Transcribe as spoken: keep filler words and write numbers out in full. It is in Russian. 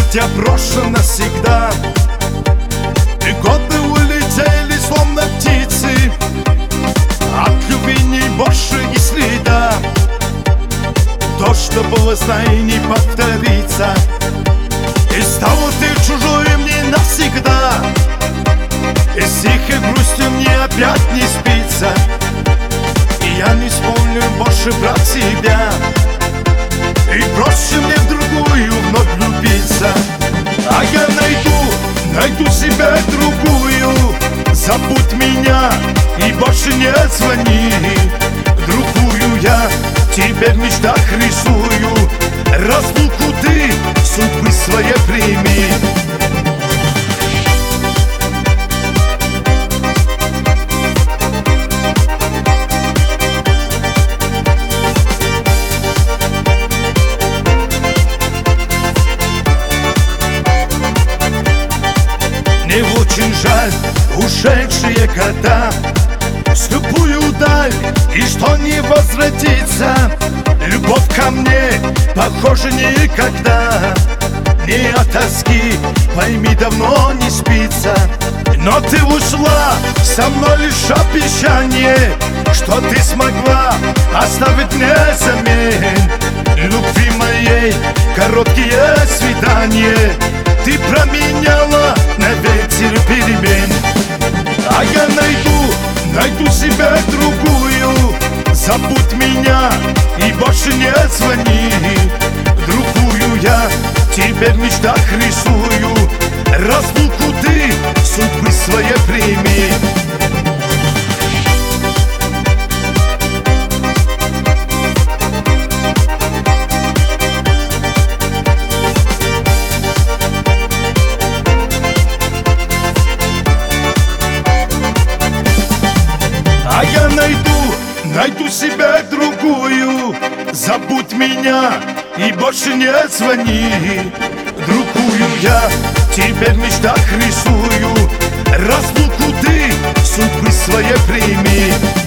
тебя брошу навсегда. И годы улетели, словно птицы, от любви не больше и следа. То, что было, знай, не повторится. И стала ты чужой мне навсегда. И с тихой грустью мне опять не спится. И я не вспомню больше про тебя. И проще мне в другую вновь влюбиться. А я найду, найду себя другую. Забудь меня и больше не звони. Другую я тебе в мечтах рисую. Разлуку ты судьбы своей прими. Мне очень жаль ушедшие года, скупую даль, и что не возвратится. Любовь ко мне, похоже, никогда. Не от тоски, пойми, давно не спится. Но ты ушла, со мной лишь обещание, что ты смогла оставить мне взамен любви моей короткие свидания. Ты променяла на ветер перемен. А я найду, найду себя другую. Забудь меня и больше не звони. Другую я тебе в мечтах рисую. Разлуку ты судьбы своей прими. А я найду, найду себя другую. Забудь меня и больше не звони. Другую я тебе в мечтах рисую. Разлуку ты судьбы своей прими.